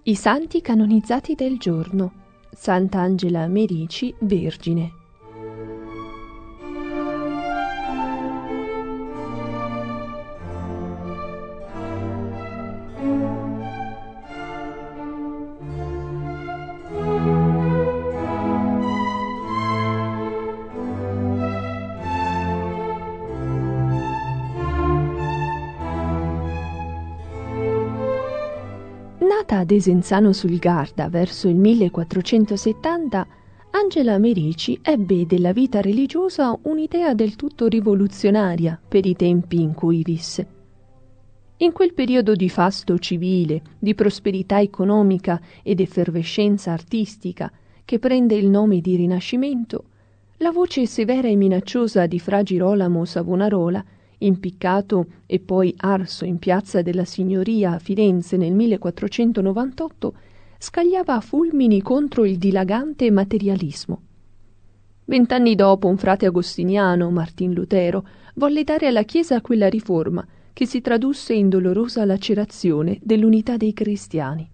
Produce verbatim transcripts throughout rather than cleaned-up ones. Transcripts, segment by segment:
I santi canonizzati del giorno. Sant'Angela Merici, Vergine. Nata a Desenzano sul Garda verso il millequattrocentosettanta, Angela Merici ebbe della vita religiosa un'idea del tutto rivoluzionaria per i tempi in cui visse. In quel periodo di fasto civile, di prosperità economica ed effervescenza artistica che prende il nome di Rinascimento, la voce severa e minacciosa di Fra Girolamo Savonarola, impiccato e poi arso in piazza della Signoria a Firenze nel millequattrocentonovantotto, scagliava fulmini contro il dilagante materialismo. Vent'anni dopo un frate agostiniano, Martin Lutero, volle dare alla Chiesa quella riforma che si tradusse in dolorosa lacerazione dell'unità dei cristiani.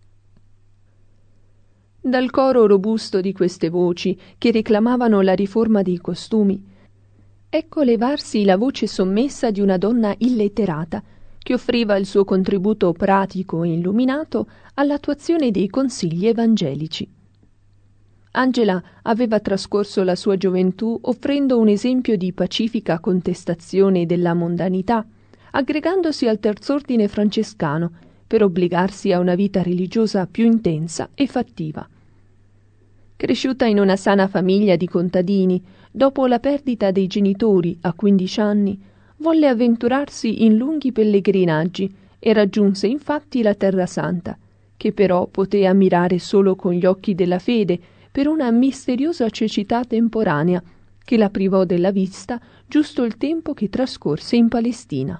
Dal coro robusto di queste voci che reclamavano la riforma dei costumi, ecco levarsi la voce sommessa di una donna illetterata che offriva il suo contributo pratico e illuminato all'attuazione dei consigli evangelici. Angela aveva trascorso la sua gioventù offrendo un esempio di pacifica contestazione della mondanità, aggregandosi al terz'ordine francescano per obbligarsi a una vita religiosa più intensa e fattiva. Cresciuta in una sana famiglia di contadini, dopo la perdita dei genitori a quindici anni, volle avventurarsi in lunghi pellegrinaggi e raggiunse infatti la Terra Santa, che però poté ammirare solo con gli occhi della fede per una misteriosa cecità temporanea che la privò della vista giusto il tempo che trascorse in Palestina.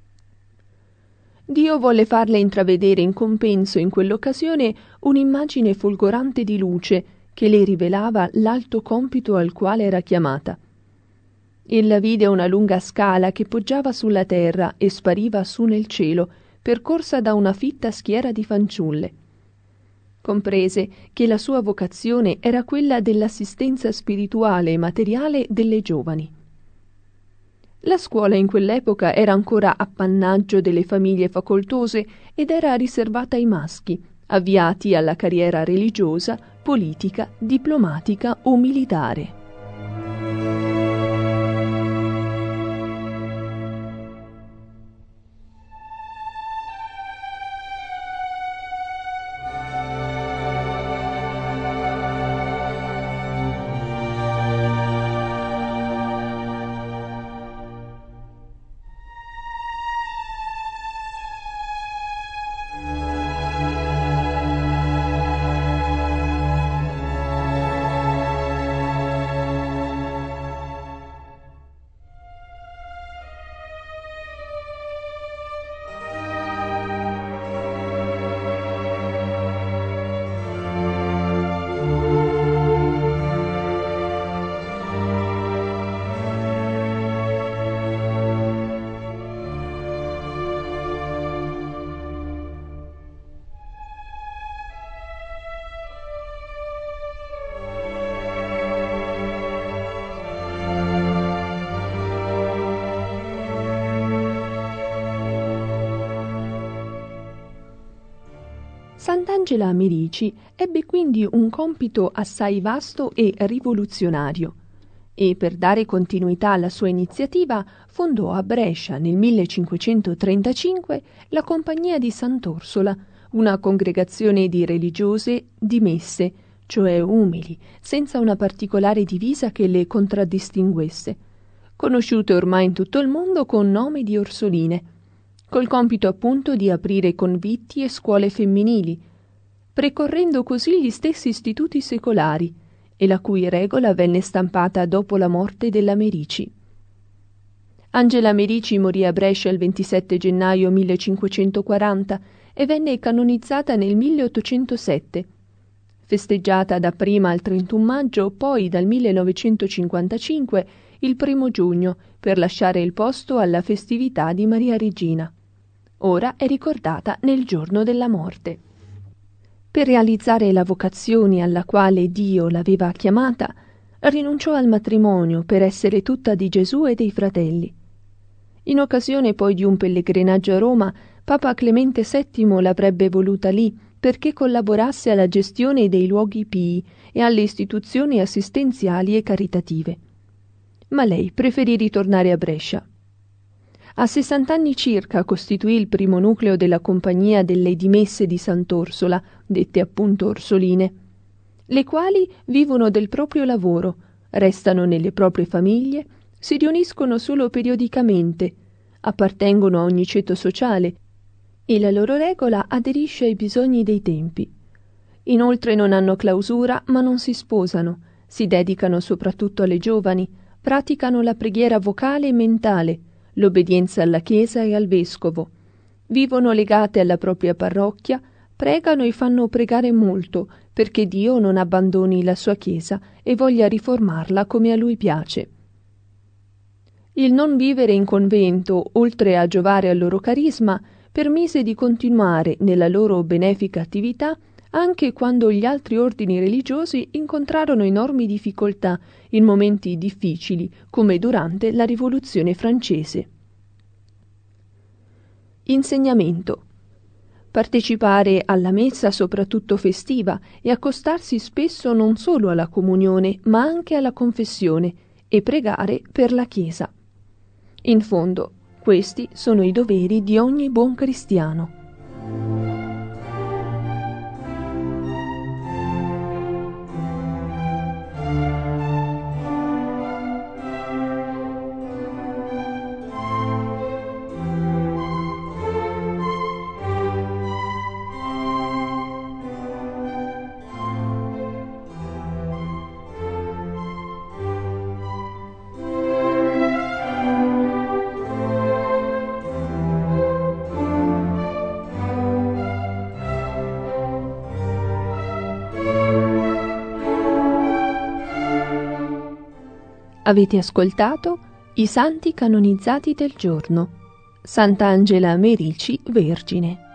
Dio volle farle intravedere in compenso in quell'occasione un'immagine folgorante di luce che le rivelava l'alto compito al quale era chiamata. Ella vide una lunga scala che poggiava sulla terra e spariva su nel cielo, percorsa da una fitta schiera di fanciulle. Comprese che la sua vocazione era quella dell'assistenza spirituale e materiale delle giovani. La scuola in quell'epoca era ancora appannaggio delle famiglie facoltose ed era riservata ai maschi, avviati alla carriera religiosa, politica, diplomatica o militare. Sant'Angela Merici ebbe quindi un compito assai vasto e rivoluzionario e per dare continuità alla sua iniziativa fondò a Brescia nel millecinquecentotrentacinque la Compagnia di Sant'Orsola, una congregazione di religiose dimesse, cioè umili, senza una particolare divisa che le contraddistinguesse, conosciute ormai in tutto il mondo con nome di Orsoline, col compito appunto di aprire convitti e scuole femminili, precorrendo così gli stessi istituti secolari, e la cui regola venne stampata dopo la morte della Merici. Angela Merici morì a Brescia il ventisette gennaio millecinquecentoquaranta e venne canonizzata nel milleottocentosette, festeggiata dapprima al trentuno maggio, poi dal millenovecentocinquantacinque il primo giugno, per lasciare il posto alla festività di Maria Regina. Ora è ricordata nel giorno della morte. Per realizzare la vocazione alla quale Dio l'aveva chiamata, rinunciò al matrimonio per essere tutta di Gesù e dei fratelli. In occasione poi di un pellegrinaggio a Roma, Papa Clemente settimo l'avrebbe voluta lì perché collaborasse alla gestione dei luoghi pii e alle istituzioni assistenziali e caritative. Ma lei preferì ritornare a Brescia. A sessant'anni circa costituì il primo nucleo della Compagnia delle Dimesse di Sant'Orsola, dette appunto Orsoline, le quali vivono del proprio lavoro, restano nelle proprie famiglie, si riuniscono solo periodicamente, appartengono a ogni ceto sociale e la loro regola aderisce ai bisogni dei tempi. Inoltre non hanno clausura ma non si sposano, si dedicano soprattutto alle giovani, praticano la preghiera vocale e mentale, l'obbedienza alla Chiesa e al Vescovo, vivono legate alla propria parrocchia, pregano e fanno pregare molto perché Dio non abbandoni la sua Chiesa e voglia riformarla come a Lui piace. Il non vivere in convento, oltre a giovare al loro carisma, permise di continuare nella loro benefica attività anche quando gli altri ordini religiosi incontrarono enormi difficoltà in momenti difficili, come durante la Rivoluzione francese. Insegnamento. Partecipare alla messa soprattutto festiva e accostarsi spesso non solo alla comunione ma anche alla confessione e pregare per la Chiesa. In fondo, questi sono i doveri di ogni buon cristiano. Avete ascoltato I santi canonizzati del giorno. Sant'Angela Merici, Vergine.